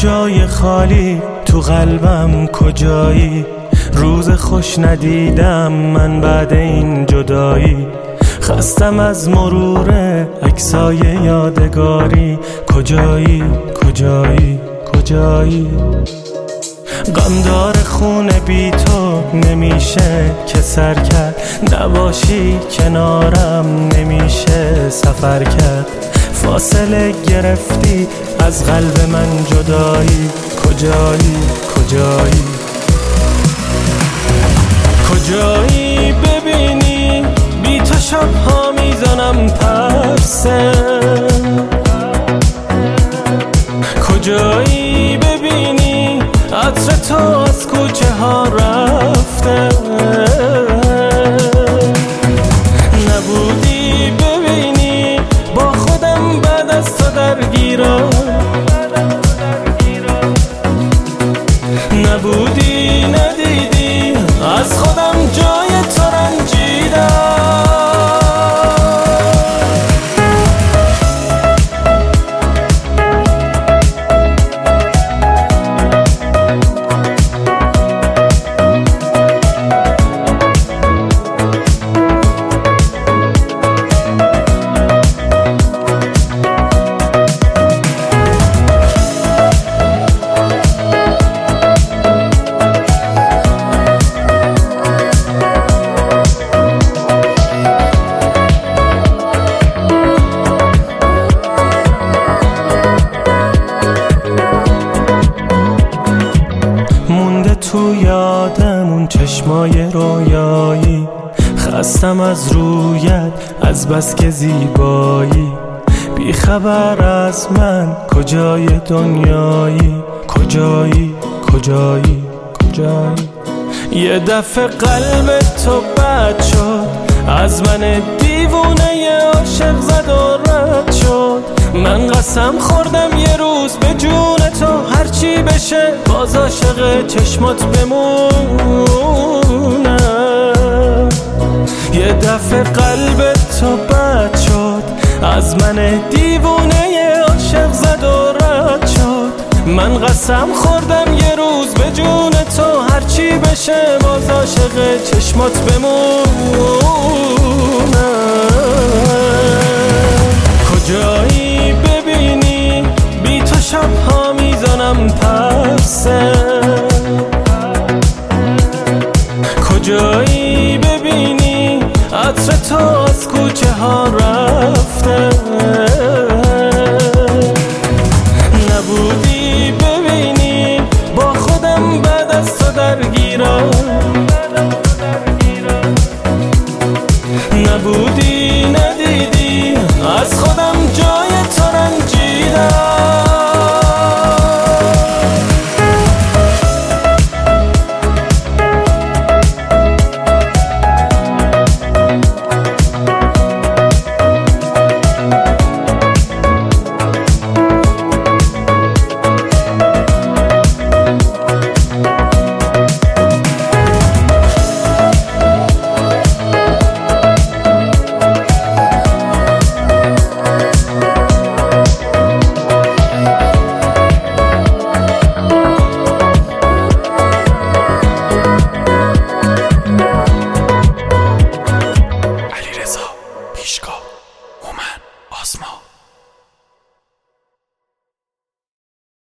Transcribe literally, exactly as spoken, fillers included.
جای خالی تو قلبم کجایی؟ روز خوش ندیدم من بعد این جدایی. خستم از مرور عکسای یادگاری. کجایی کجایی کجایی؟ غمدار خونه بی تو نمیشه که سر کرد. نباشی کنارم نمیشه سفر کرد. فاصله گرفتی از قلب من جدایی. کجایی کجایی کجایی؟ ببینی بی تو شبها میزنم پرسه. کجایی؟ ببینی عطر تو از کوچه ها رفته. نبودی ببینی با خودم بعد از تو درگیرم. نبودی ندیدی از خودم جای تو رنجیدم. تو یادم اون چشمای رویایی. خستم از رویت از بس که زیبایی. بی خبر از من کجای دنیایی؟ کجایی کجایی کجایی؟ یه دفعه قلب تو بد شد. از من دیوونه عاشق زد و رد شد. من قسم خوردم یه روز به جون تو هرچی بشه باز عاشق چشمات بمونم. یه دفعه قلب تو بد شد. از من دیوونه عاشق زد و رد شد. من قسم خوردم یه روز به جون تو هرچی بشه باز عاشق چشمات بمونم. کجایی؟ ببینی بی تو شبها میزنم پرسه. کجایی؟ ببینی عطر تو از کوچه ها رفته.